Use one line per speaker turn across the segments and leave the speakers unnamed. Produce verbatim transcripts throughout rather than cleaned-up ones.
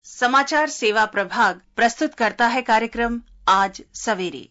समाचार सेवा प्रभाग प्रस्तुत करता है कार्यक्रम आज सवेरे।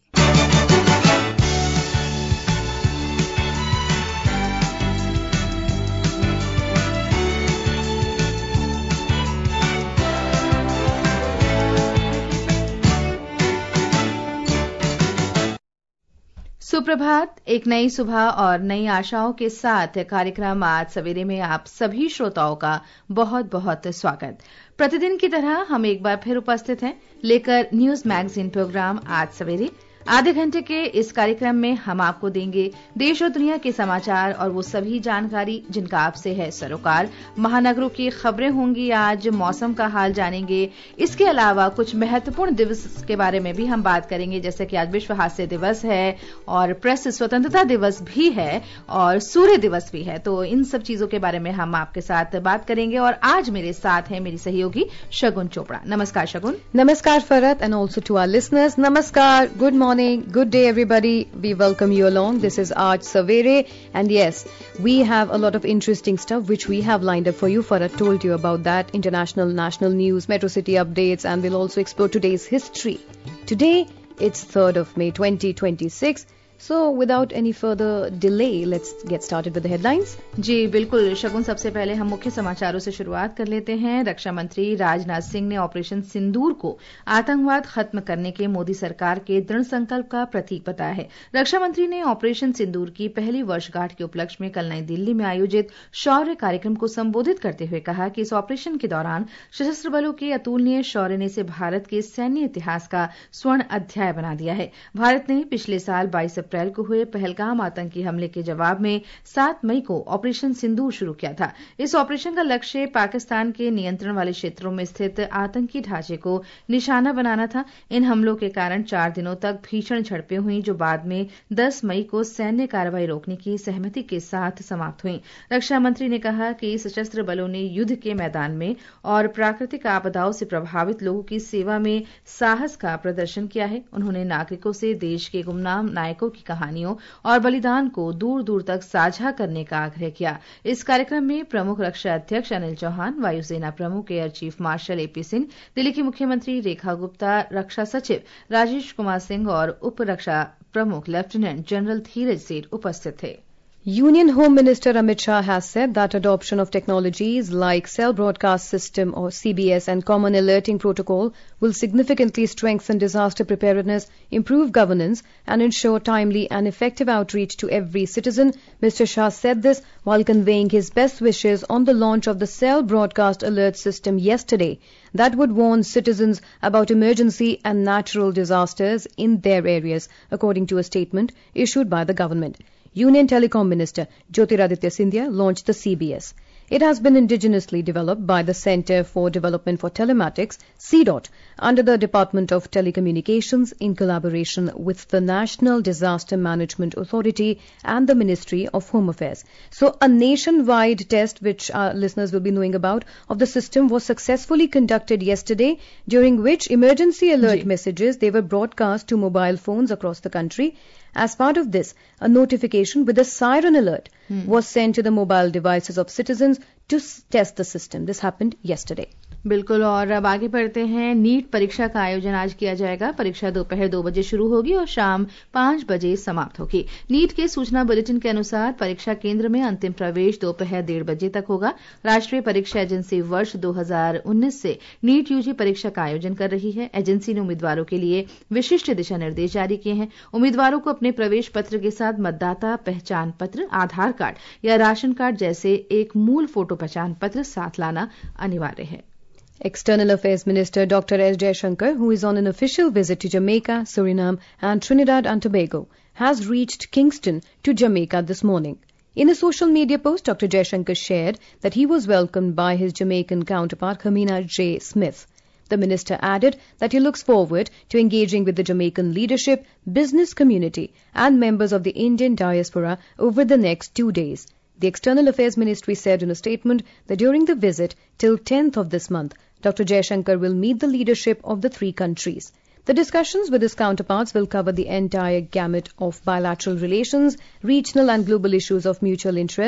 सुप्रभात। एक नई सुबह और नई आशाओं के साथ कार्यक्रम आज सवेरे में आप सभी श्रोताओं का बहुत बहुत स्वागत। प्रतिदिन की तरह हम एक बार फिर उपस्थित हैं लेकर न्यूज मैगजीन प्रोग्राम आज सवेरे। आधे घंटे के इस कार्यक्रम में हम आपको देंगे देश और दुनिया के समाचार और वो सभी जानकारी जिनका आपसे है सरोकार। महानगरों की खबरें होंगी, आज मौसम का हाल जानेंगे। इसके अलावा कुछ महत्वपूर्ण दिवस के बारे में भी हम बात करेंगे, जैसे कि आज विश्व हास्य दिवस है और प्रेस स्वतंत्रता दिवस भी है और सूर्य दिवस भी है। तो इन सब चीजों के बारे में हम आपके साथ बात करेंगे और आज मेरे साथ है मेरी सहयोगी शगुन चोपड़ा। नमस्कार शगुन।
नमस्कार Farhat and also to our listeners. नमस्कार, good morning, good day everybody. We welcome you along. This is Aaj Savere and yes, we have a lot of interesting stuff which we have lined up for you. Farhat told you about that, international, national news, Metro City updates, and we'll also explore today's history. Today it's third of May twenty twenty-six. So without any further delay, let's get started with the headlines.
जी बिल्कुल शगुन, सबसे पहले हम मुख्य समाचारों से शुरुआत कर लेते हैं। रक्षा मंत्री राजनाथ सिंह ने ऑपरेशन सिंदूर को आतंकवाद खत्म करने के मोदी सरकार के दृढ़ संकल्प का प्रतीक बताया है। रक्षा मंत्री ने ऑपरेशन सिंदूर की पहली वर्षगांठ के उपलक्ष्य में कल नई दिल्ली में आयोजित शौर्य कार्यक्रम को संबोधित करते हुए कहा कि इस ऑपरेशन के दौरान सशस्त्र बलों के अतुलनीय शौर्य ने इसे भारत के सैन्य इतिहास का स्वर्ण अध्याय बना दिया है। भारत ने पिछले साल बाईस अप्रैल को हुए पहलगाम आतंकी हमले के जवाब में सात मई को ऑपरेशन सिंदूर शुरू किया था। इस ऑपरेशन का लक्ष्य पाकिस्तान के नियंत्रण वाले क्षेत्रों में स्थित आतंकी ढांचे को निशाना बनाना था। इन हमलों के कारण चार दिनों तक भीषण झड़पें हुई जो बाद में दस मई को सैन्य कार्रवाई रोकने की सहमति के साथ समाप्त हुई। रक्षा मंत्री ने कहा कि सशस्त्र बलों ने युद्ध के मैदान में और प्राकृतिक आपदाओं से प्रभावित लोगों की सेवा में साहस का प्रदर्शन किया है। उन्होंने नागरिकों से देश के गुमनाम नायकों की कहानियों और बलिदान को दूर दूर तक साझा करने का आग्रह किया। इस कार्यक्रम में प्रमुख रक्षा अध्यक्ष अनिल चौहान, वायुसेना प्रमुख air chief marshal AP Singh, Delhi की मुख्यमंत्री रेखा गुप्ता, रक्षा सचिव राजेश कुमार सिंह और उप रक्षा प्रमुख लेफ्टिनेंट जनरल धीरज सेठ उपस्थित थे।
Union Home Minister Amit Shah has said that adoption of technologies like Cell Broadcast System or C B S and Common Alerting Protocol will significantly strengthen disaster preparedness, improve governance and ensure timely and effective outreach to every citizen. Mister Shah said this while conveying his best wishes on the launch of the Cell Broadcast Alert System yesterday that would warn citizens about emergency and natural disasters in their areas, according to a statement issued by the government. Union Telecom Minister Jyotiraditya Scindia launched the C B S. It has been indigenously developed by the Centre for Development for Telematics, C DOT, under the Department of Telecommunications in collaboration with the National Disaster Management Authority and the Ministry of Home Affairs. So a nationwide test, which our listeners will be knowing about, of the system was successfully conducted yesterday, during which emergency alert Ji. messages, they were broadcast to mobile phones across the country. As part of this, a notification with a siren alert hmm. was sent to the mobile devices of citizens to test the system. This happened yesterday.
बिल्कुल। और अब आगे बढ़ते हैं। NEET परीक्षा का आयोजन आज किया जाएगा। परीक्षा दोपहर दो बजे शुरू होगी और शाम पांच बजे समाप्त होगी। नीट के सूचना बुलेटिन के अनुसार परीक्षा केंद्र में अंतिम प्रवेश दोपहर डेढ़ बजे तक होगा। राष्ट्रीय परीक्षा एजेंसी वर्ष दो हजार उन्नीस से नीट यूजी परीक्षा का आयोजन कर रही है। एजेंसी ने उम्मीदवारों के लिए विशिष्ट दिशा निर्देश जारी किए हैं। उम्मीदवारों को अपने प्रवेश पत्र के साथ मतदाता पहचान पत्र, आधार कार्ड या राशन कार्ड जैसे एक मूल फोटो पहचान पत्र साथ लाना अनिवार्य है।
External Affairs Minister Doctor S. Jaishankar, who is on an official visit to Jamaica, Suriname and Trinidad and Tobago, has reached Kingston to Jamaica this morning. In a social media post, Doctor Jaishankar shared that he was welcomed by his Jamaican counterpart, Kamina J. Smith. The minister added that he looks forward to engaging with the Jamaican leadership, business community and members of the Indian diaspora over the next two days. The External Affairs Ministry said in a statement that during the visit till tenth of this month, Doctor Jaishankar will meet the leadership of the three countries. The discussions with his counterparts will cover the entire gamut of bilateral relations, regional and global issues of mutual interest.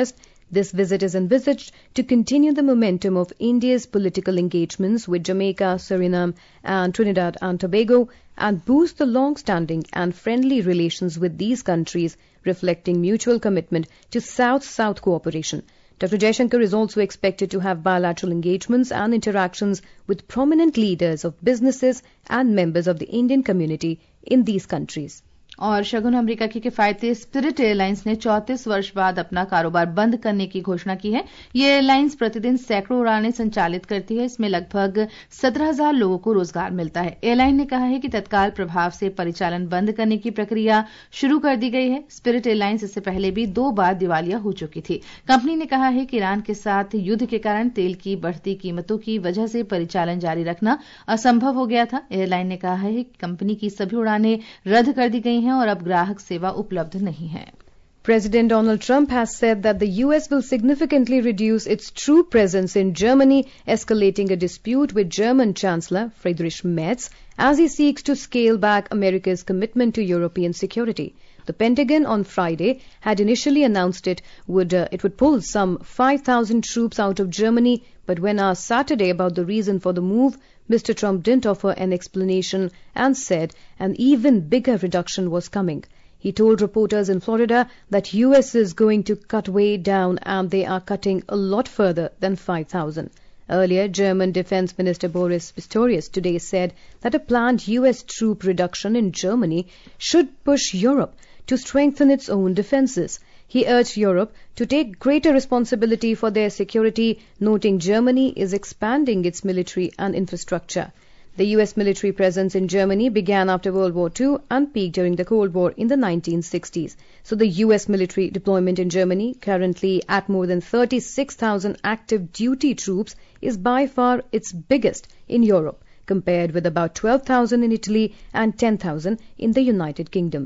This visit is envisaged to continue the momentum of India's political engagements with Jamaica, Suriname and Trinidad and Tobago and boost the long-standing and friendly relations with these countries, reflecting mutual commitment to South-South cooperation. Doctor Jaishankar is also expected to have bilateral engagements and interactions with prominent leaders of businesses and members of the Indian community in these countries.
और शगुन America की किफायती spirit airlines ने चौंतीस वर्ष बाद अपना कारोबार बंद करने की घोषणा की है। ये एयरलाइंस प्रतिदिन सैकड़ों उड़ानें संचालित करती है। इसमें लगभग सत्रह हजार लोगों को रोजगार मिलता है। एयरलाइन ने कहा है कि तत्काल प्रभाव से परिचालन बंद करने की प्रक्रिया शुरू कर दी गई है। स्पिरिट एयरलाइंस इससे पहले भी दो बार दिवालिया हो चुकी थी। कंपनी ने कहा है कि ईरान के साथ युद्ध के कारण तेल की बढ़ती कीमतों की वजह से परिचालन जारी रखना असंभव हो गया था। एयरलाइन ने कहा है कि कंपनी की सभी उड़ानें रद्द कर दी गई हैं और अब ग्राहक सेवा उपलब्ध नहीं है।
President Donald Trump has said that the U S will significantly reduce its true presence in Germany, escalating a dispute with German Chancellor Friedrich Merz as he seeks to scale back America's commitment to European security. The Pentagon on Friday had initially announced it would uh, it would pull some five thousand troops out of Germany, but when asked Saturday about the reason for the move, Mister Trump didn't offer an explanation and said an even bigger reduction was coming. He told reporters in Florida that U S is going to cut way down and they are cutting a lot further than five thousand. Earlier, German Defense Minister Boris Pistorius today said that a planned U S troop reduction in Germany should push Europe to strengthen its own defenses. He urged Europe to take greater responsibility for their security, noting Germany is expanding its military and infrastructure. The U S military presence in Germany began after World War Two and peaked during the Cold War in the nineteen sixties. So the U S military deployment in Germany, currently at more than thirty-six thousand active duty troops, is by far its biggest in Europe, compared with about twelve thousand in Italy and ten thousand in the United Kingdom.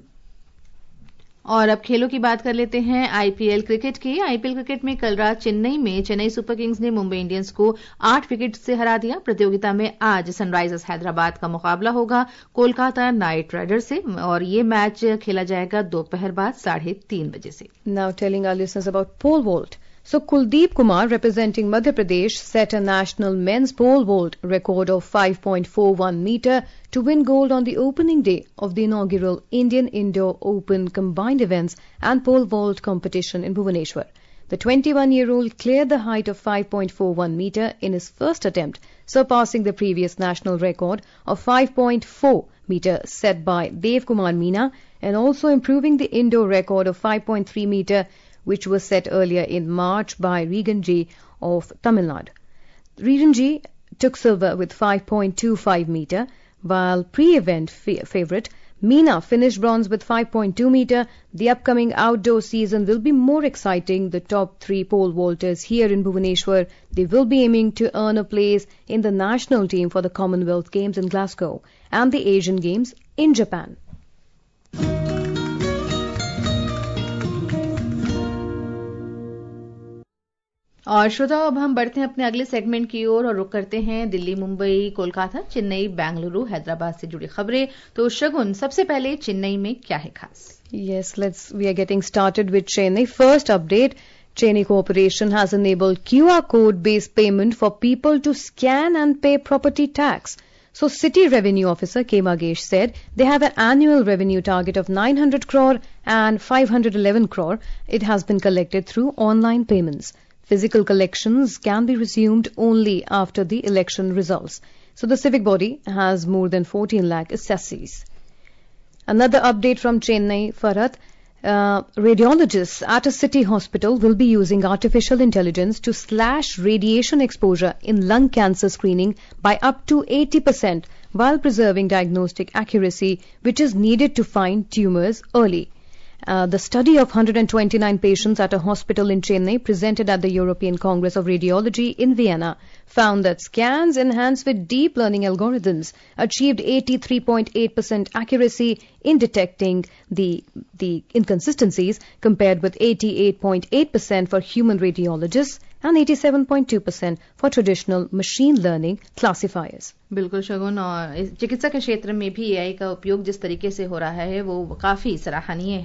और अब खेलों की बात कर लेते हैं IPL cricket की। IPL cricket में कल रात चेन्नई में चेन्नई सुपर किंग्स ने मुंबई इंडियंस को आठ विकेट से हरा दिया। प्रतियोगिता में आज सनराइजर्स हैदराबाद का मुकाबला होगा कोलकाता नाइट राइडर्स से और ये मैच खेला जाएगा दोपहर बाद साढ़े तीन बजे से।
Now telling our listeners about pole vault. So Kuldeep Kumar, representing Madhya Pradesh, set a national men's pole vault record of five point four one meter to win gold on the opening day of the inaugural Indian Indoor Open Combined Events and Pole Vault competition in Bhubaneswar. The twenty-one-year-old cleared the height of five point four one meter in his first attempt, surpassing the previous national record of five point four meter set by Dev Kumar Meena and also improving the indoor record of five point three meter which was set earlier in March by Regan G of Tamil Nadu. Regan G took silver with five point two five meter, while pre-event fa- favourite Meena finished bronze with five point two meter. The upcoming outdoor season will be more exciting. The top three pole vaulters here in Bhubaneswar, they will be aiming to earn a place in the national team for the Commonwealth Games in Glasgow and the Asian Games in Japan.
और श्रोताओ, अब हम बढ़ते हैं अपने अगले segment की ओर और रुक करते हैं दिल्ली, मुंबई, कोलकाता, चेन्नई, बेंगलुरु, हैदराबाद से जुड़ी खबरें। तो शगुन, सबसे पहले चेन्नई में क्या है खास?
Yes, let's we are getting started with Chennai. First update, Chennai Corporation has enabled Q R code based payment for people to scan and pay property tax. So City Revenue Officer K. Magesh said they have an annual revenue target of nine hundred crore and five hundred eleven crore. It has been collected through online payments. Physical collections can be resumed only after the election results. So the civic body has more than fourteen lakh assessees. Another update from Chennai, Farhat. Uh, radiologists at a city hospital will be using artificial intelligence to slash radiation exposure in lung cancer screening by up to eighty percent while preserving diagnostic accuracy, which is needed to find tumors early. Uh, the study of one hundred twenty-nine patients at a hospital in Chennai presented at the European Congress of Radiology in Vienna found that scans enhanced with deep learning algorithms achieved eighty-three point eight percent accuracy in detecting the, the inconsistencies compared with eighty-eight point eight percent for human radiologists and eighty-seven point two percent for traditional machine learning classifiers.
बिल्कुल शगुन, और चिकित्सा के क्षेत्र में भी AI का उपयोग जिस तरीके से हो रहा है वो काफी सराहनीय है।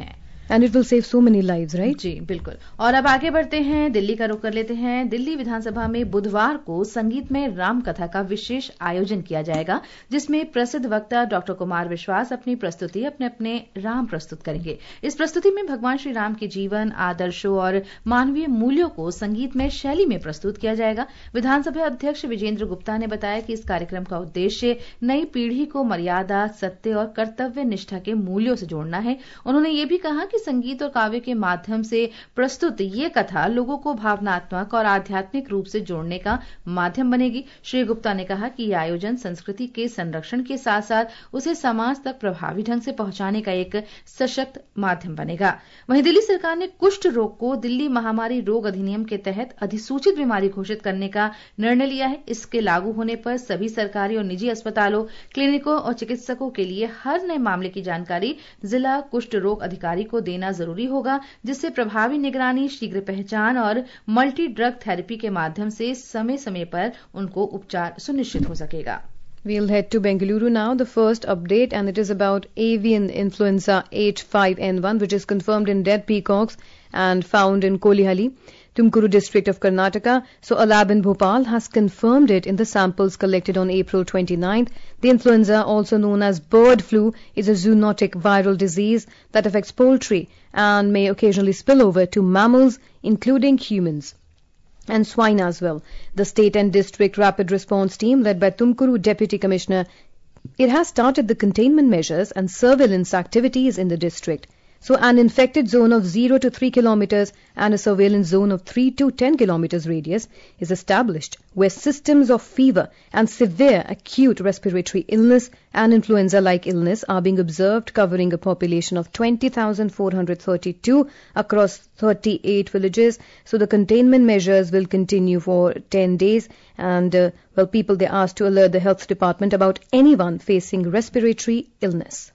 And it will save so many lives, right?
जी बिल्कुल। और अब आगे बढ़ते हैं, दिल्ली का रुख कर लेते हैं। दिल्ली विधानसभा में बुधवार को संगीतमय राम कथा का विशेष आयोजन किया जाएगा, जिसमें प्रसिद्ध वक्ता डॉक्टर कुमार विश्वास अपनी प्रस्तुति अपने अपने राम प्रस्तुत करेंगे। इस प्रस्तुति में भगवान श्री राम के जीवन, आदर्शों और मानवीय मूल्यों को संगीतमय शैली में प्रस्तुत किया जाएगा। विधानसभा अध्यक्ष विजेंद्र गुप्ता ने बताया कि इस कार्यक्रम का उद्देश्य नई पीढ़ी को मर्यादा, सत्य और कर्तव्य निष्ठा के मूल्यों से जोड़ना है। उन्होंने ये भी कहा कि संगीत और काव्य के माध्यम से प्रस्तुत ये कथा लोगों को भावनात्मक और आध्यात्मिक रूप से जोड़ने का माध्यम बनेगी। श्री गुप्ता ने कहा कि यह आयोजन संस्कृति के संरक्षण के साथ साथ उसे समाज तक प्रभावी ढंग से पहुंचाने का एक सशक्त माध्यम बनेगा। वहीं दिल्ली सरकार ने कुष्ठ रोग को दिल्ली महामारी रोग अधिनियम के तहत अधिसूचित बीमारी घोषित करने का निर्णय लिया है। इसके लागू होने पर सभी सरकारी और निजी अस्पतालों, क्लिनिकों और चिकित्सकों के लिए हर नए मामले की जानकारी जिला कुष्ठ रोग अधिकारी को देना जरूरी होगा, जिससे प्रभावी निगरानी, शीघ्र पहचान और मल्टी ड्रग थेरेपी के माध्यम से समय समय पर उनको उपचार सुनिश्चित हो सकेगा।
We'll head to Bengaluru now. The first update, and it is about avian influenza H five N one, which is confirmed in dead peacocks and found in Kolihali, Tumkuru district of Karnataka. So a lab in Bhopal has confirmed it in the samples collected on April twenty-ninth. The influenza, also known as bird flu, is a zoonotic viral disease that affects poultry and may occasionally spill over to mammals, including humans and swine as well. The state and district rapid response team, led by Tumkuru Deputy Commissioner, it has started the containment measures and surveillance activities in the district. So an infected zone of zero to three kilometers and a surveillance zone of three to ten kilometers radius is established, where systems of fever and severe acute respiratory illness and influenza-like illness are being observed, covering a population of twenty thousand four hundred thirty-two across thirty-eight villages. So the containment measures will continue for ten days, and uh, well, people, they asked to alert the health department about anyone facing respiratory illness.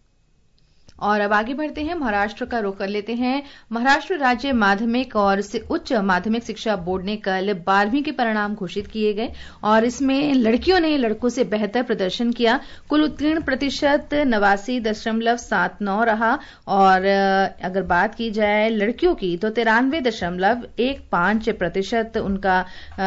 और अब आगे बढ़ते हैं, महाराष्ट्र का रुख कर लेते हैं। महाराष्ट्र राज्य माध्यमिक और उच्च माध्यमिक शिक्षा बोर्ड ने कल बारहवीं के परिणाम घोषित किए गए और इसमें लड़कियों ने लड़कों से बेहतर प्रदर्शन किया। कुल उत्तीर्ण प्रतिशत नवासी दशमलव सात नौ रहा और अगर बात की जाए लड़कियों की तो तिरानवे दशमलव एक पांच प्रतिशत उनका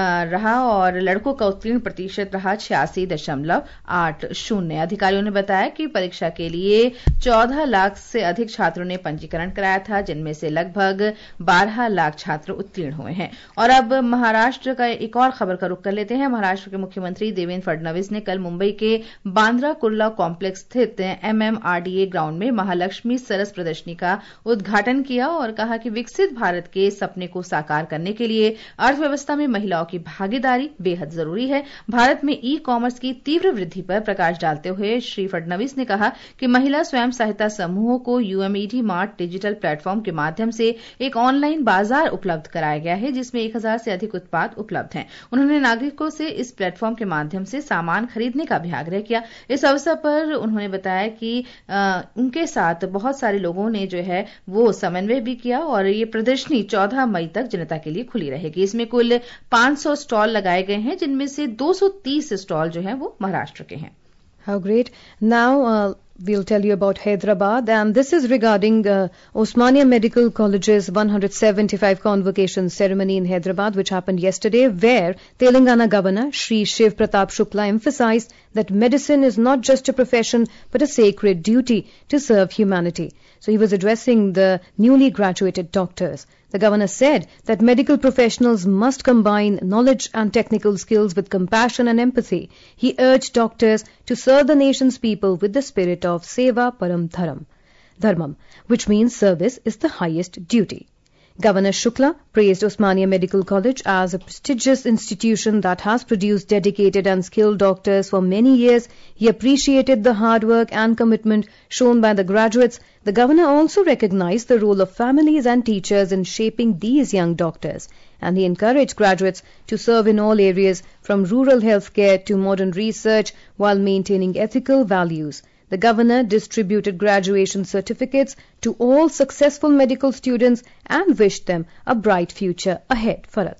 रहा और लड़कों का उत्तीर्ण प्रतिशत रहा छियासी दशमलव आठ शून्य। अधिकारियों ने बताया कि परीक्षा के लिए चौदह लाख से अधिक छात्रों ने पंजीकरण कराया था, जिनमें से लगभग बारह लाख छात्र उत्तीर्ण हुए हैं। और अब महाराष्ट्र का एक और खबर का रुख कर लेते हैं। महाराष्ट्र के मुख्यमंत्री देवेंद्र फडणवीस ने कल मुंबई के बांद्रा कुर्ला कॉम्प्लेक्स स्थित एमएमआरडीए ग्राउंड में महालक्ष्मी सरस प्रदर्शनी का उद्घाटन किया और कहा कि विकसित भारत के सपने को साकार करने के लिए अर्थव्यवस्था में महिलाओं की भागीदारी बेहद जरूरी है। भारत में ई कॉमर्स की तीव्र वृद्धि पर प्रकाश डालते हुए श्री फडणवीस ने कहा कि महिला स्वयं सहायता समूहों को यूएमईडी मार्ट डिजिटल प्लेटफॉर्म के माध्यम से एक ऑनलाइन बाजार उपलब्ध कराया गया है, जिसमें एक हजार से अधिक उत्पाद उपलब्ध हैं। उन्होंने नागरिकों से इस प्लेटफॉर्म के माध्यम से सामान खरीदने का भी आग्रह किया। इस अवसर पर उन्होंने बताया कि आ, उनके साथ बहुत सारे लोगों ने जो है वो समन्वय भी किया और ये प्रदर्शनी चौदह मई तक जनता के लिए खुली रहेगी। इसमें कुल पांच सौ स्टॉल लगाए गए हैं, जिनमें से दो सौ तीस स्टॉल जो है वो महाराष्ट्र के हैं।
How great. Now, uh... we'll tell you about Hyderabad, and this is regarding uh, Osmania Medical College's one hundred seventy-five convocation ceremony in Hyderabad, which happened yesterday, where Telangana Governor Shri Shiv Pratap Shukla emphasized that medicine is not just a profession but a sacred duty to serve humanity. So he was addressing the newly graduated doctors. The governor said that medical professionals must combine knowledge and technical skills with compassion and empathy. He urged doctors to serve the nation's people with the spirit of Seva Param Dharam, Dharmam, which means service is the highest duty. Governor Shukla praised Osmania Medical College as a prestigious institution that has produced dedicated and skilled doctors for many years. He appreciated the hard work and commitment shown by the graduates. The governor also recognized the role of families and teachers in shaping these young doctors, and he encouraged graduates to serve in all areas from rural healthcare to modern research while maintaining ethical values. The governor distributed graduation certificates to all successful medical students and wished them a bright future ahead. Farad.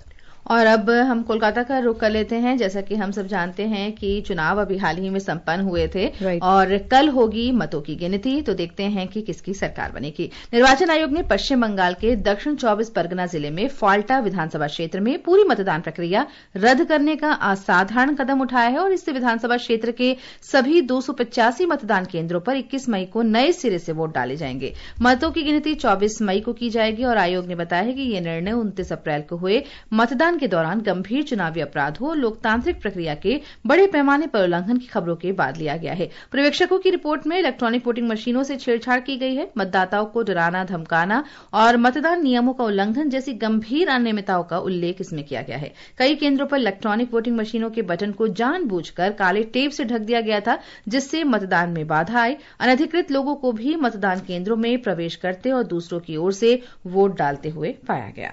और अब हम कोलकाता का रुख कर लेते हैं। जैसा कि हम सब जानते हैं कि चुनाव अभी हाल ही में संपन्न हुए थे
right.
और कल होगी मतों की गिनती। तो देखते हैं कि किसकी सरकार बनेगी। निर्वाचन आयोग ने पश्चिम बंगाल के दक्षिण चौबीस परगना जिले में फाल्टा विधानसभा क्षेत्र में पूरी मतदान प्रक्रिया रद्द करने का असाधारण कदम उठाया है और इससे विधानसभा क्षेत्र के सभी दो सौ पचासी मतदान केंद्रों पर इक्कीस मई को नए सिरे से वोट डाले जाएंगे। मतों की गिनती चौबीस मई को की जाएगी और आयोग ने बताया है कि यह निर्णय उनतीस अप्रैल को हुए मतदान के दौरान गंभीर चुनावी अपराधों और लोकतांत्रिक प्रक्रिया के बड़े पैमाने पर उल्लंघन की खबरों के बाद लिया गया है। पर्यवेक्षकों की रिपोर्ट में इलेक्ट्रॉनिक वोटिंग मशीनों से छेड़छाड़ की गई है, मतदाताओं को डराना धमकाना और मतदान नियमों का उल्लंघन जैसी गंभीर अनियमितताओं का उल्लेख इसमें किया गया है। कई केंद्रों पर इलेक्ट्रॉनिक वोटिंग मशीनों के बटन को जानबूझकर काले टेप से ढक दिया गया था, जिससे मतदान में बाधा आई। अनधिकृत लोगों को भी मतदान केंद्रों में प्रवेश करते और दूसरों की ओर से वोट डालते हुए पाया गया।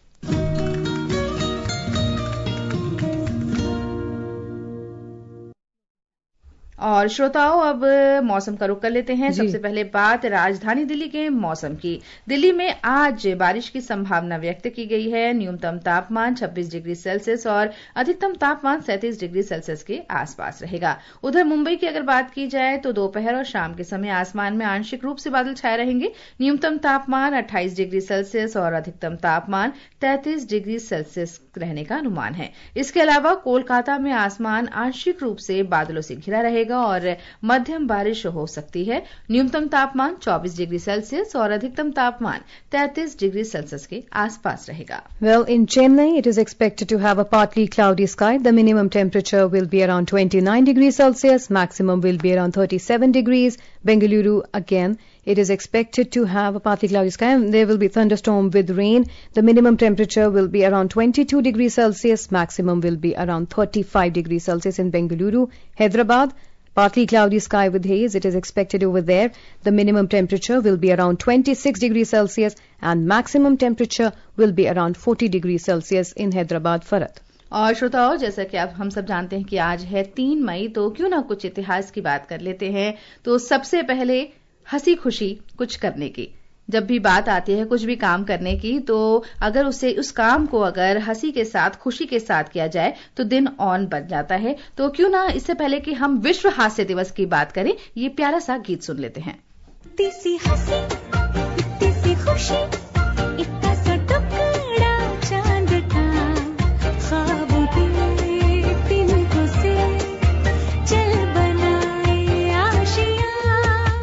और श्रोताओं, अब मौसम का रुख कर लेते हैं। सबसे पहले बात राजधानी दिल्ली के मौसम की। दिल्ली में आज बारिश की संभावना व्यक्त की गई है। न्यूनतम तापमान छब्बीस डिग्री सेल्सियस और अधिकतम तापमान सैंतीस डिग्री सेल्सियस के आसपास रहेगा। उधर मुंबई की अगर बात की जाए तो दोपहर और शाम के समय आसमान में आंशिक रूप से बादल छाए रहेंगे। न्यूनतम तापमान अट्ठाईस डिग्री सेल्सियस और अधिकतम तापमान तैंतीस डिग्री सेल्सियस रहने का अनुमान है। इसके अलावा कोलकाता में आसमान आंशिक रूप से बादलों से घिरा रहेगा और मध्यम बारिश हो सकती है। न्यूनतम तापमान चौबीस डिग्री सेल्सियस और अधिकतम तापमान तैंतीस डिग्री सेल्सियस के आसपास रहेगा।
Well, in Chennai, it is expected to have a partly cloudy sky. The minimum temperature will be around twenty-nine degrees Celsius. Maximum will be around thirty-seven degrees. Bengaluru, again, it is expected to have a partly cloudy sky. There will be thunderstorm with rain. The minimum temperature will be around twenty-two degrees Celsius. Maximum will be around thirty-five degrees Celsius in Bengaluru. Hyderabad, partly cloudy sky with haze. It is expected over there. The minimum temperature will be around twenty-six degrees Celsius and maximum temperature will be around forty degrees Celsius in Hyderabad, Farad.
और श्रोताओं, जैसा कि आप हम सब जानते हैं कि आज है तीन मई, तो क्यों ना कुछ इतिहास की बात कर लेते हैं। तो सबसे पहले हंसी खुशी कुछ करने की जब भी बात आती है, कुछ भी काम करने की, तो अगर उसे उस काम को अगर हंसी के साथ खुशी के साथ किया जाए तो दिन ऑन बन जाता है। तो क्यों ना इससे पहले कि हम विश्व हास्य दिवस की बात करें, ये प्यारा सा गीत सुन लेते हैं।
इतनी सी हंसी, इतनी सी खुशी, इतना सा टुकड़ा चांद का, ख्वाबों के तिनकों से चल बनाए आशियां।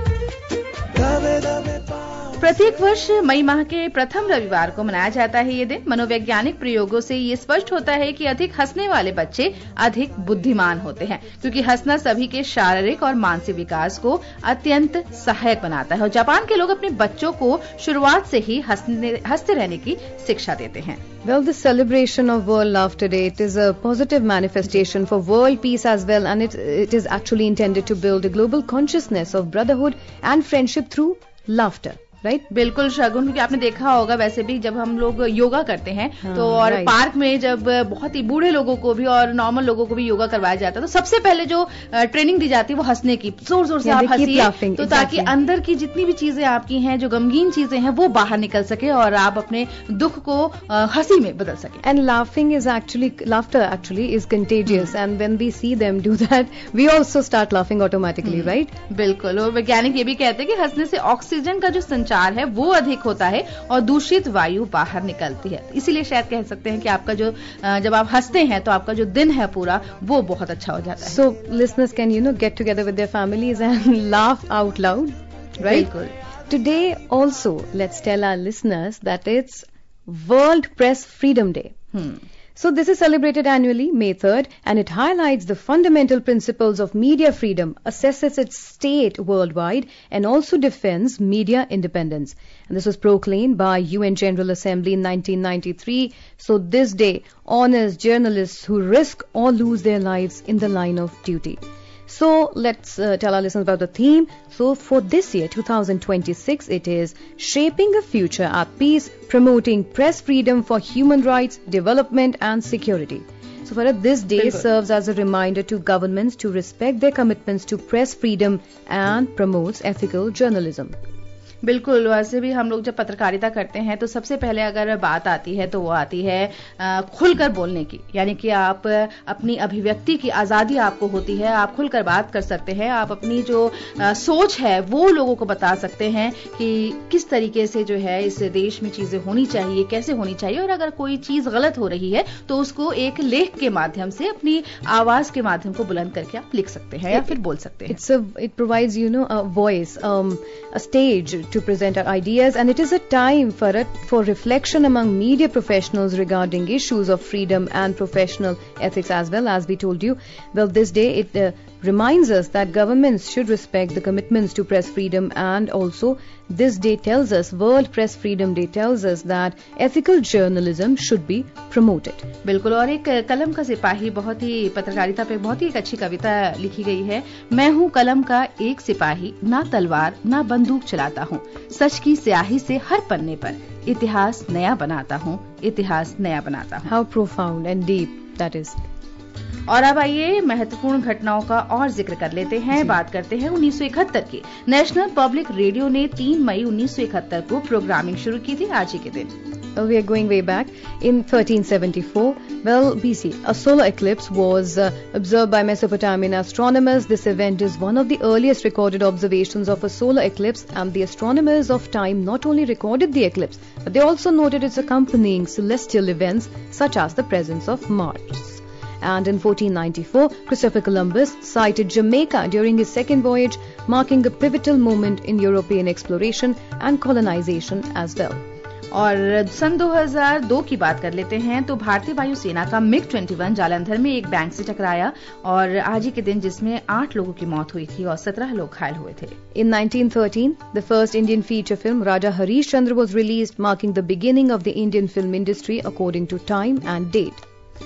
प्रत्येक वर्ष मई माह के प्रथम रविवार को मनाया जाता है ये दिन। मनोवैज्ञानिक प्रयोगों से ये स्पष्ट होता है कि अधिक हंसने वाले बच्चे अधिक बुद्धिमान होते हैं, क्योंकि हंसना सभी के शारीरिक और मानसिक विकास को अत्यंत सहायक बनाता है। और जापान के लोग अपने बच्चों को शुरुआत से ही हंसते रहने की शिक्षा देते हैं।
Well, the celebration of World Laughter Day, it is a positive manifestation for world peace as well, and it, it is actually intended to build a global consciousness of brotherhood and friendship through laughter. Right right?
बिल्कुल शगुन, क्योंकि आपने देखा होगा वैसे भी जब हम लोग योगा करते हैं हाँ, तो और right. पार्क में जब बहुत ही बूढ़े लोगों को भी और नॉर्मल लोगों को भी योगा करवाया जाता है, तो सबसे पहले जो ट्रेनिंग दी जाती है वो हंसने की, जोर जोर से आप हंसिए, तो exactly. ताकि अंदर की जितनी भी चीजें आपकी हैं, जो गमगीन चीजें हैं, वो बाहर निकल सके और आप अपने दुख को हंसी में बदल सके।
And laughing is actually laughter actually is contagious, hmm. and when we see them do that, we also start laughing automatically, hmm. right?
बिल्कुल। और वैज्ञानिक ये भी कहते हैं कि हंसने से ऑक्सीजन का जो संचार है वो अधिक होता है और दूषित वायु बाहर निकलती है। इसीलिए शायद कह सकते हैं कि आपका जो जब आप हंसते हैं तो आपका जो दिन है पूरा वो बहुत अच्छा हो जाता है।
So listeners can you know get together with their families and laugh out loud, right?
बिल्कुल।
Today also let's tell our listeners that it's World Press Freedom Day.
Hmm.
So this is celebrated annually, May third, and it highlights the fundamental principles of media freedom, assesses its state worldwide, and also defends media independence. And this was proclaimed by U N General Assembly in nineteen ninety-three. So this day honors journalists who risk or lose their lives in the line of duty. So let's uh, tell our listeners about the theme. So for this year, two thousand twenty-six, it is Shaping a Future at Peace, Promoting Press Freedom for Human Rights, Development and Security. So Farad, this day serves as a reminder to governments to respect their commitments to press freedom and promotes ethical journalism.
बिल्कुल, वैसे भी हम लोग जब पत्रकारिता करते हैं तो सबसे पहले अगर बात आती है तो वो आती है खुलकर बोलने की, यानी कि आप अपनी अभिव्यक्ति की आजादी आपको होती है, आप खुलकर बात कर सकते हैं, आप अपनी जो आ, सोच है वो लोगों को बता सकते हैं कि किस तरीके से जो है इस देश में चीजें होनी चाहिए, कैसे होनी चाहिए, और अगर कोई चीज गलत हो रही है तो उसको एक लेख के माध्यम से अपनी आवाज के माध्यम को बुलंद करके आप लिख सकते हैं या फिर बोल सकते हैं.
It's a, it provides, you know, a voice, um, a stage to present our ideas, and it is a time for it for reflection among media professionals regarding issues of freedom and professional ethics as well. As we told you, well, this day it uh, reminds us that governments should respect the commitments to press freedom, and also this day tells us, World Press Freedom Day tells us that ethical journalism should be promoted.
बिल्कुल, और एक कलम का सिपाही, बहुत ही पत्रकारिता पे बहुत ही एक अच्छी कविता लिखी गई है. मैं हूँ कलम का एक सिपाही, ना तलवार ना बंदूक चलाता हूँ, सच की स्याही से हर पन्ने पर इतिहास नया बनाता हूँ, इतिहास नया बनाता हूँ.
How profound and deep that is.
और अब आइए महत्वपूर्ण घटनाओं का और जिक्र कर लेते हैं. बात करते हैं उन्नीस सौ इकहत्तर की. नेशनल पब्लिक रेडियो ने तीन मई उन्नीस सौ इकहत्तर को प्रोग्रामिंग शुरू की थी, आज ही के दिन.
Well, we are going way back. In thirteen seventy-four, well, B C, a solar eclipse was uh, observed by Mesopotamian astronomers. This event is one of the earliest recorded observations of a solar eclipse, and the astronomers of time not only recorded the eclipse, but they also noted its accompanying celestial events such as the presence of Mars. And in fourteen ninety-four, Christopher Columbus sighted Jamaica during his second voyage, marking a pivotal moment in European exploration and colonization as well.
और सन दो हज़ार दो की बात कर लेते हैं तो भारतीय वायुसेना का मिग इक्कीस जालंधर में एक बैंक से टकराया, और आज ही के दिन जिसमें आठ लोगों की मौत हुई थी और सत्रह लोग घायल हुए थे.
In nineteen thirteen, the first Indian feature film Raja Harish Chandra was released, marking the beginning of the Indian film industry according to time and date.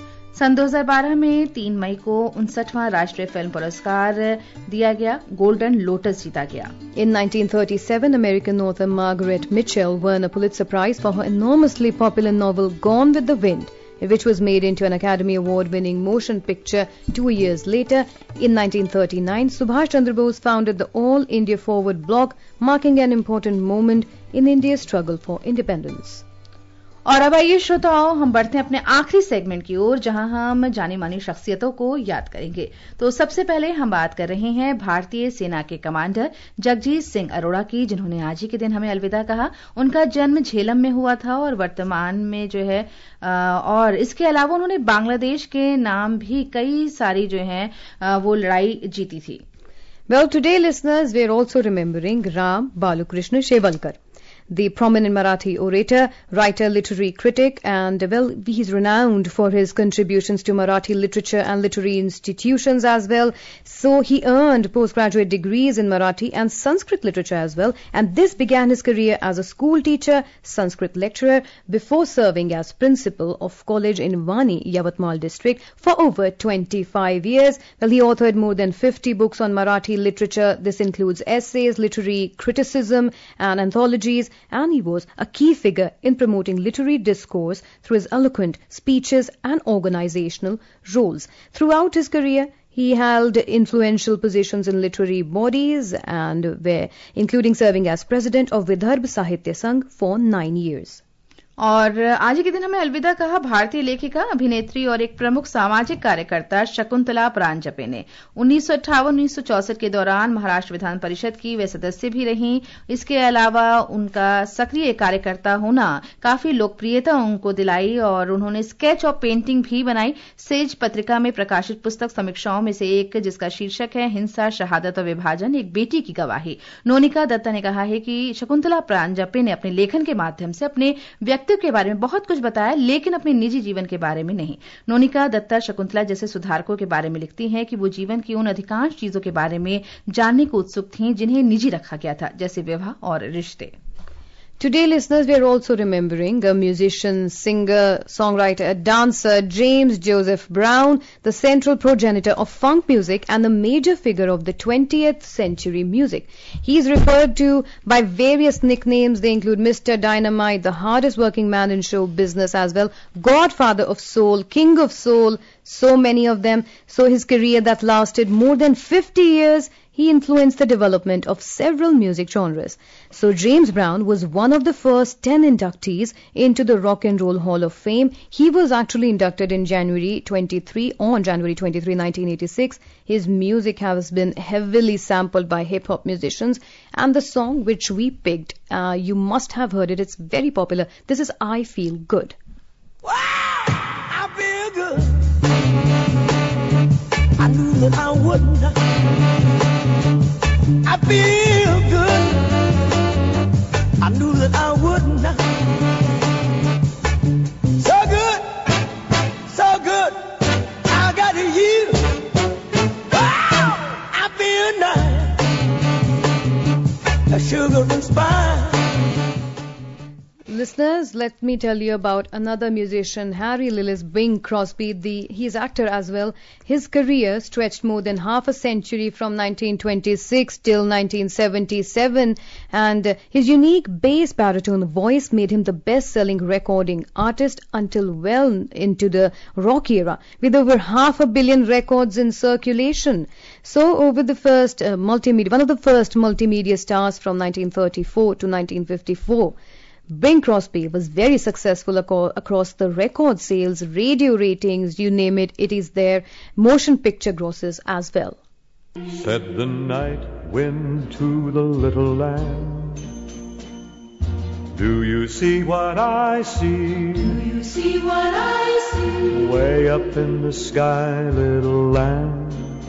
सन दो हज़ार बारह में तीन मई को उनसठवां राष्ट्रीय फिल्म पुरस्कार दिया गया, गोल्डन लोटस जीता गया.
In nineteen thirty-seven, American author Margaret Mitchell won a Pulitzer Prize for her enormously popular novel Gone with the Wind, which was made into an Academy Award-winning motion picture two years later. In nineteen thirty-nine, Subhash Chandra Bose founded the All India Forward blog, marking an important moment in India's struggle for independence.
और अब आइए श्रोताओं, हम बढ़ते हैं अपने आखिरी segment की ओर, जहां हम जानी मानी शख्सियतों को याद करेंगे. तो सबसे पहले हम बात कर रहे हैं भारतीय सेना के कमांडर जगजीत सिंह अरोड़ा की, जिन्होंने आज ही के दिन हमें अलविदा कहा. उनका जन्म झेलम में हुआ था और वर्तमान में जो है और इसके अलावा उन्होंने बांग्लादेश के नाम भी कई सारी जो है वो लड़ाई जीती थी.
Well, today listeners, we are also remembering Ram Balukrishna Shevalkar, the prominent Marathi orator, writer, literary critic, and well, he's renowned for his contributions to Marathi literature and literary institutions as well. So he earned postgraduate degrees in Marathi and Sanskrit literature as well, and this began his career as a school teacher, Sanskrit lecturer, before serving as principal of college in Vani, Yavatmal district for over twenty-five years. Well, he authored more than fifty books on Marathi literature. This includes essays, literary criticism, and anthologies, and he was a key figure in promoting literary discourse through his eloquent speeches and organizational roles. Throughout his career, he held influential positions in literary bodies, and were including serving as president of Vidarbh Sahitya Sangh for nine years.
और आज के दिन हमें अलविदा कहा भारतीय लेखिका, अभिनेत्री और एक प्रमुख सामाजिक कार्यकर्ता शकुंतला प्राणजपे ने. उन्नीस सौ अट्ठावन उन्नीस सौ चौसठ के दौरान महाराष्ट्र विधान परिषद की वे सदस्य भी रहीं. इसके अलावा उनका सक्रिय कार्यकर्ता होना काफी लोकप्रियता उनको दिलाई और उन्होंने स्केच और पेंटिंग भी बनाई. सेज पत्रिका में प्रकाशित पुस्तक समीक्षाओं में से एक, जिसका शीर्षक है हिंसा, शहादत और विभाजन, एक बेटी की गवाही, नोनिका दत्ता ने कहा है कि शकुंतला प्राणजपे ने अपने लेखन के माध्यम से अपने व्यक्तित्व के बारे में बहुत कुछ बताया, लेकिन अपने निजी जीवन के बारे में नहीं. नोनिका दत्ता शकुंतला जैसे सुधारकों के बारे में लिखती हैं कि वो जीवन की उन अधिकांश चीजों के बारे में जानने को उत्सुक थीं जिन्हें निजी रखा गया था, जैसे विवाह और रिश्ते.
Today, listeners, we are also remembering a musician, singer, songwriter, dancer, James Joseph Brown, the central progenitor of funk music and a major figure of the twentieth century music. He is referred to by various nicknames. They include Mister Dynamite, the hardest working man in show business as well, Godfather of Soul, King of Soul, so many of them. So his career that lasted more than fifty years, he influenced the development of several music genres. So James Brown was one of the first ten inductees into the Rock and Roll Hall of Fame. He was actually inducted in January twenty-third, on January twenty-third, nineteen eighty-six. His music has been heavily sampled by hip-hop musicians, and the song which we picked, uh, you must have heard it. It's very popular. This is I Feel Good.
Wow, I feel good. I knew that I wouldn't. I feel good. I knew that I wouldn't. So good, so good. I got you. Wow, I feel nice. A sugar and spice.
Listeners, let me tell you about another musician, Harry Lillis Bing Crosby. The, he's actor as well. His career stretched more than half a century from nineteen twenty-six till nineteen seventy-seven, and uh, his unique bass baritone voice made him the best-selling recording artist until well into the rock era, with over half a billion records in circulation. So, over the first uh, multimedia, one of the first multimedia stars from nineteen thirty-four to nineteen fifty-four. Bing Crosby was very successful aco- across the record sales, radio ratings, you name it, it is there, motion picture grosses as well.
Said the night wind to the little lamb, do you see what I see?
Do you see what I see?
Way up in the sky, little lamb,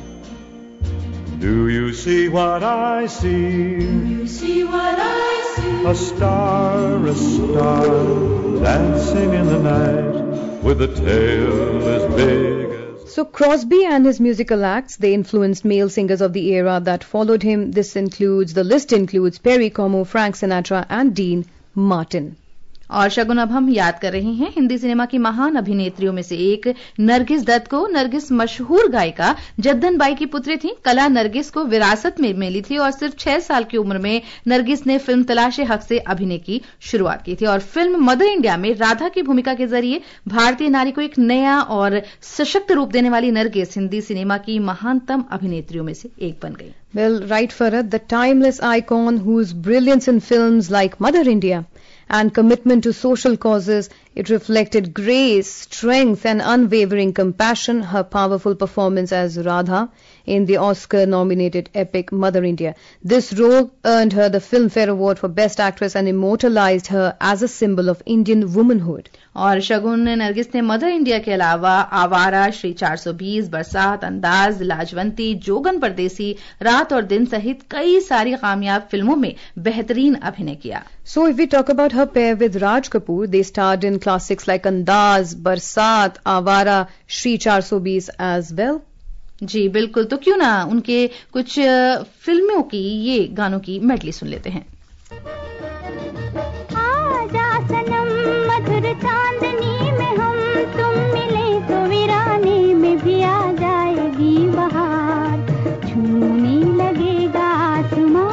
do you see what I see?
Do you see what I see?
A star, a star, dancing in the night, with a tail as big as...
So Crosby and his musical acts, they influenced male singers of the era that followed him. This includes, the list includes Perry Como, Frank Sinatra and Dean Martin.
और शगुन, अब हम याद कर रहे हैं Hindi cinema की महान अभिनेत्रियों में से एक नरगिस दत्त को। नरगिस मशहूर गायिका जद्दन बाई की पुत्री थी। कला नरगिस को विरासत में मिली थी और सिर्फ छह साल की उम्र में नरगिस ने फिल्म तलाशे हक से अभिनय की शुरुआत की थी और फिल्म मदर इंडिया में राधा की भूमिका के जरिए भारतीय नारी को एक नया और सशक्त रूप देने वाली नरगिस हिंदी सिनेमा की महानतम अभिनेत्रियों में से एक बन गई।
Well, right, Farad, the timeless icon whose brilliance in films like Mother India and commitment to social causes, it reflected grace, strength and unwavering compassion. Her powerful performance as Radha in the Oscar-nominated epic Mother India. This role earned her the Filmfare Award for Best Actress and immortalized her as a symbol of Indian womanhood.
और शगुन, नरगिस ने mother India के अलावा आवारा, श्री चार सौ बीस, बरसात, अंदाज, लाजवंती, जोगन परदेसी, रात और दिन सहित कई सारी कामयाब फिल्मों में बेहतरीन अभिनय किया।
So if we talk about her pair with Raj Kapoor, they starred in classics like Andaz, Barsat, Avara, Shri चार सौ बीस as well.
जी बिल्कुल, तो क्यों ना उनके कुछ फिल्मों की ये गानों की मेडली सुन लेते हैं।
आजा सनम मधुर चांदनी में हम तुम मिले तो वीराने में भी आ जाएगी बहार, छूने लगेगा आसमां।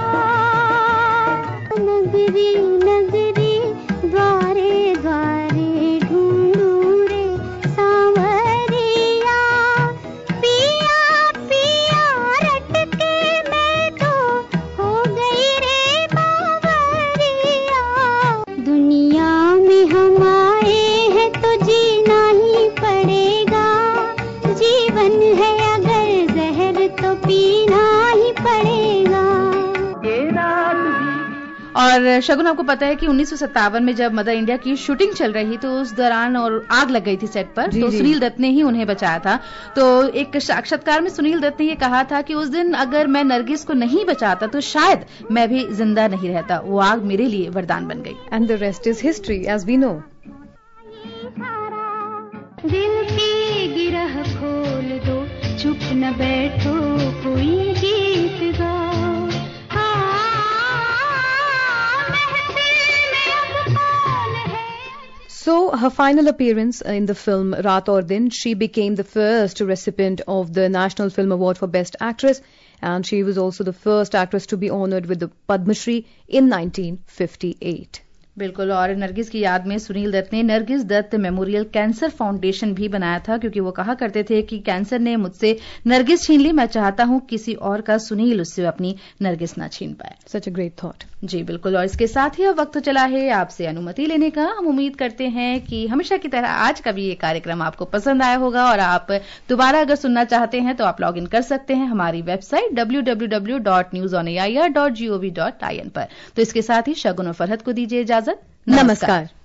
नगरी नगरी द्वारे द्वारे ढूंढूं रे सांवरिया, पिया पिया रटके मैं तो हो गई रे बावरिया। दुनिया में हम आए हैं तो जीना ही पड़ेगा, जीवन है अगर जहर तो पीना ही पड़ेगा।
और शगुन, आपको पता है कि उन्नीस सौ सत्तावन में जब मदर इंडिया की शूटिंग चल रही तो उस दौरान और आग लग गई थी सेट पर, तो सुनील दत्त ने ही उन्हें बचाया था। तो एक साक्षात्कार में सुनील दत्त ने ये कहा था कि उस दिन अगर मैं नरगिस को नहीं बचाता तो शायद मैं भी जिंदा नहीं रहता। वो आग मेरे लिए वरदान बन गई।
And the rest is history, as we know.
दिल की गिरह खोल दो, चुप न बैठो, कोई गीत गाओ।
So, her final appearance in the film Raat Aur Din, she became the first recipient of the National Film Award for Best Actress, and she was also the first actress to be honored with the Padma Shri in nineteen fifty-eight.
बिल्कुल। और नरगिस की याद में सुनील दत्त ने Nargis Dutt memorial cancer foundation भी बनाया था, क्योंकि वो कहा करते थे कि कैंसर ने मुझसे नरगिस छीन ली, मैं चाहता हूं किसी और का सुनील उससे अपनी नरगिस ना छीन पाए।
सच अ ग्रेट थॉट।
जी बिल्कुल। और इसके साथ ही अब वक्त चला है आपसे अनुमति लेने का। हम उम्मीद करते हैं कि हमेशा की तरह आज का भी ये कार्यक्रम आपको पसंद आया होगा, और आप दोबारा अगर सुनना चाहते हैं तो आप लॉग इन कर सकते हैं हमारी website W W W dot news on A I R dot G O V dot I N पर। तो इसके साथ ही शगुन और फरहत को दीजिए इजाजत।
नमस्कार।